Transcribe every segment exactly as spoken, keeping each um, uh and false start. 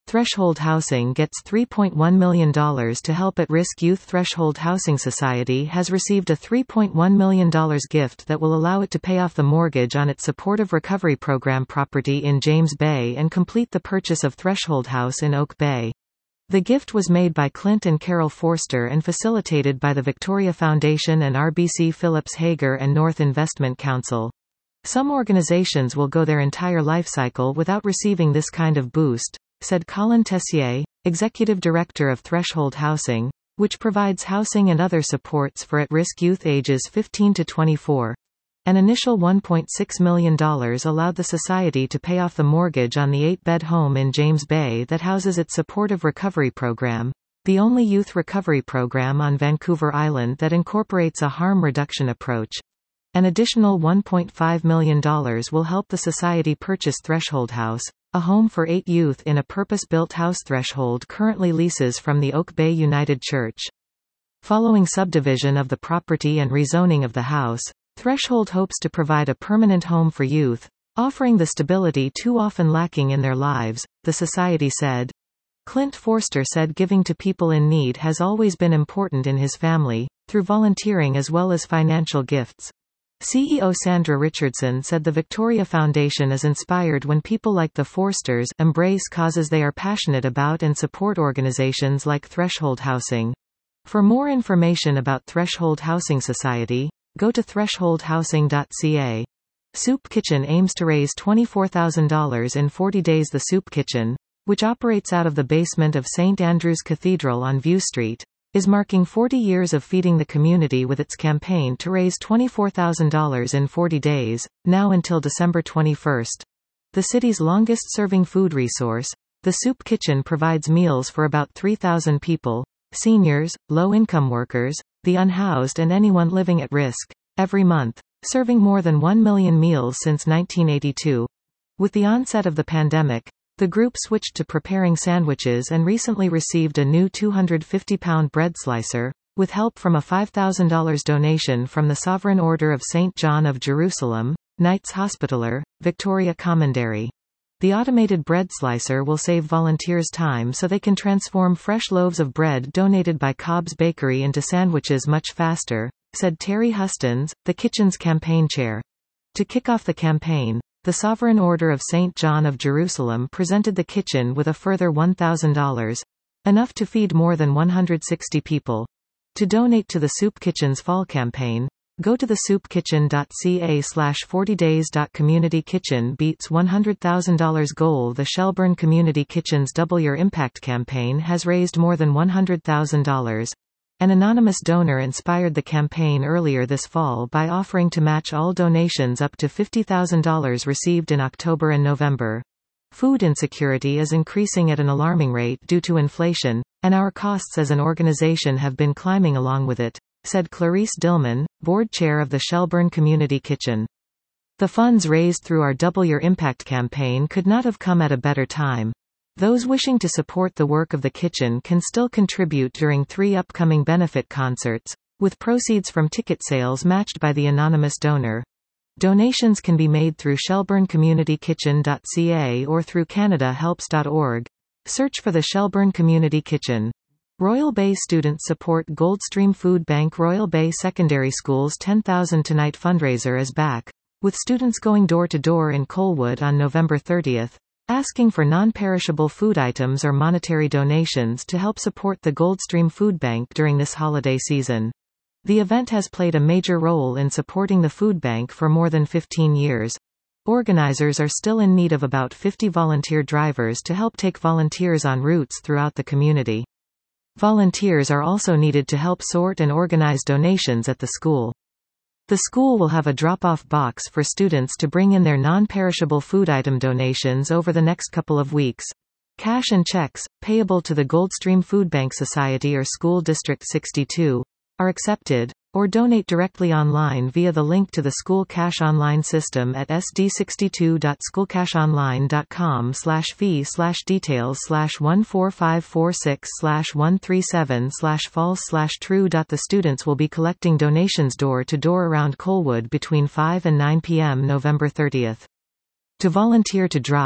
Threshold Housing gets three point one million dollars to help at-risk youth. Threshold Housing Society has received a three point one million dollars gift that will allow it to pay off the mortgage on its Supportive Recovery Program property in James Bay and complete the purchase of Threshold House in Oak Bay. The gift was made by Clint and Carol Forster and facilitated by the Victoria Foundation and R B C Phillips Hager and North Investment Council. Some organizations will go their entire life cycle without receiving this kind of boost, said Colin Tessier, executive director of Threshold Housing, which provides housing and other supports for at-risk youth ages fifteen to twenty-four. An initial one point six million dollars allowed the society to pay off the mortgage on the eight-bed home in James Bay that houses its Supportive Recovery Program, the only youth recovery program on Vancouver Island that incorporates a harm reduction approach. An additional one point five million dollars will help the society purchase Threshold House, a home for eight youth in a purpose-built house. Threshold currently leases from the Oak Bay United Church. Following subdivision of the property and rezoning of the house, Threshold hopes to provide a permanent home for youth, offering the stability too often lacking in their lives, the society said. Clint Forster said giving to people in need has always been important in his family, through volunteering as well as financial gifts. C E O Sandra Richardson said the Victoria Foundation is inspired when people like the Forsters embrace causes they are passionate about and support organizations like Threshold Housing. For more information about Threshold Housing Society, go to threshold housing dot c a. Soup Kitchen aims to raise twenty-four thousand dollars in forty days. The Soup Kitchen, which operates out of the basement of Saint Andrew's Cathedral on View Street, is marking forty years of feeding the community with its campaign to raise twenty-four thousand dollars in forty days, now until December twenty-first. The city's longest-serving food resource, the Soup Kitchen provides meals for about three thousand people, seniors, low-income workers, the unhoused and anyone living at risk, every month, serving more than one million meals since nineteen eighty-two. With the onset of the pandemic, the group switched to preparing sandwiches and recently received a new two hundred fifty pound bread slicer, with help from a five thousand dollars donation from the Sovereign Order of Saint John of Jerusalem, Knights Hospitaller, Victoria Commandery. The automated bread slicer will save volunteers time so they can transform fresh loaves of bread donated by Cobb's Bakery into sandwiches much faster, said Terry Hustons, the kitchen's campaign chair. To kick off the campaign, the Sovereign Order of Saint John of Jerusalem presented the kitchen with a further one thousand dollars, enough to feed more than one hundred sixty people. To donate to the Soup Kitchen's fall campaign, go to the soup kitchen dot c a slash forty days. Community Kitchen beats one hundred thousand dollars goal. The Shelburne Community Kitchen's Double Your Impact campaign has raised more than one hundred thousand dollars. An anonymous donor inspired the campaign earlier this fall by offering to match all donations up to fifty thousand dollars received in October and November. Food insecurity is increasing at an alarming rate due to inflation, and our costs as an organization have been climbing along with it, said Clarice Dillman, board chair of the Shelburne Community Kitchen. The funds raised through our Double Your Impact campaign could not have come at a better time. Those wishing to support the work of the kitchen can still contribute during three upcoming benefit concerts, with proceeds from ticket sales matched by the anonymous donor. Donations can be made through shelburne community kitchen dot c a or through canada helps dot org. Search for the Shelburne Community Kitchen. Royal Bay students support Goldstream Food Bank. Royal Bay Secondary School's ten thousand Tonight fundraiser is back, with students going door to door in Colwood on November thirtieth, asking for non-perishable food items or monetary donations to help support the Goldstream Food Bank during this holiday season. The event has played a major role in supporting the food bank for more than fifteen years. Organizers are still in need of about fifty volunteer drivers to help take volunteers on routes throughout the community. Volunteers are also needed to help sort and organize donations at the school. The school will have a drop-off box for students to bring in their non-perishable food item donations over the next couple of weeks. Cash and checks, payable to the Goldstream Food Bank Society or School District sixty-two, are accepted, or donate directly online via the link to the School Cash Online system at s d sixty-two dot school cash online dot com slash fee slash details slash one four five four six slash one three seven slash false slash true. The students will be collecting donations door to door around Colwood between five and nine p m November thirtieth. To volunteer to drive,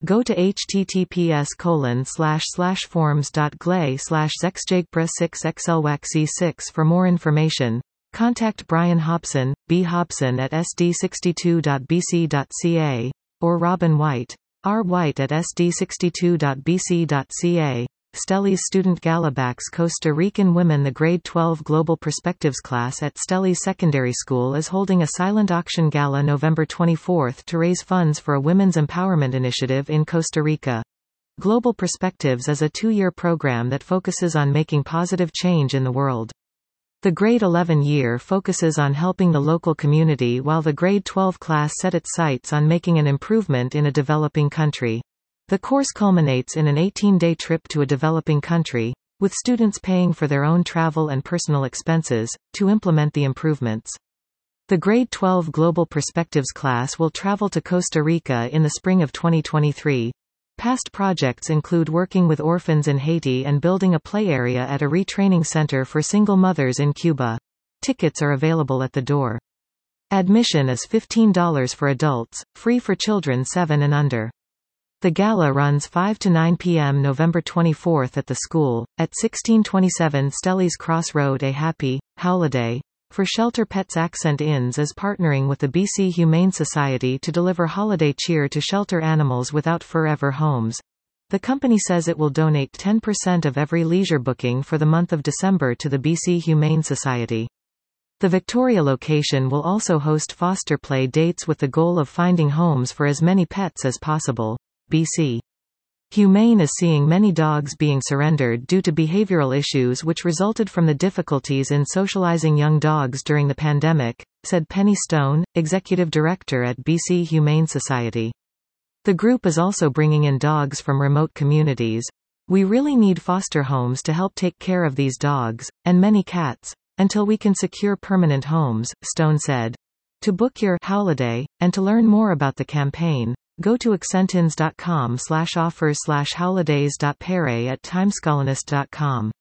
Go to https colon slash slash forms.gla slash zexjagpra six xlwaxi six for more information. Contact Brian Hobson, b hobson at s d sixty-two dot b c dot c a, or Robin White, r white at s d sixty-two dot b c dot c a. Stelli's Student Gala backs Costa Rican women. The Grade twelve Global Perspectives class at Stelli's Secondary School is holding a silent auction gala November twenty-fourth to raise funds for a women's empowerment initiative in Costa Rica. Global Perspectives is a two-year program that focuses on making positive change in the world. The Grade eleven year focuses on helping the local community, while the Grade twelve class set its sights on making an improvement in a developing country. The course culminates in an eighteen-day trip to a developing country, with students paying for their own travel and personal expenses, to implement the improvements. The Grade twelve Global Perspectives class will travel to Costa Rica in the spring of twenty twenty-three. Past projects include working with orphans in Haiti and building a play area at a retraining center for single mothers in Cuba. Tickets are available at the door. Admission is fifteen dollars for adults, free for children seven and under. The gala runs five to nine p m November twenty-fourth at the school, at sixteen twenty-seven Stelli's Cross Road. A Happy Holiday for Shelter Pets Accent Inns is partnering with the B C Humane Society to deliver holiday cheer to shelter animals without forever homes. The company says it will donate ten percent of every leisure booking for the month of December to the B C Humane Society. The Victoria location will also host foster play dates with the goal of finding homes for as many pets as possible. B C Humane is seeing many dogs being surrendered due to behavioral issues which resulted from the difficulties in socializing young dogs during the pandemic, said Penny Stone, executive director at B C Humane Society. The group is also bringing in dogs from remote communities. We really need foster homes to help take care of these dogs, and many cats, until we can secure permanent homes, Stone said. To book your holiday, and to learn more about the campaign, go to accentins dot com slash offers slash holidays dot pere at timescolonist dot com.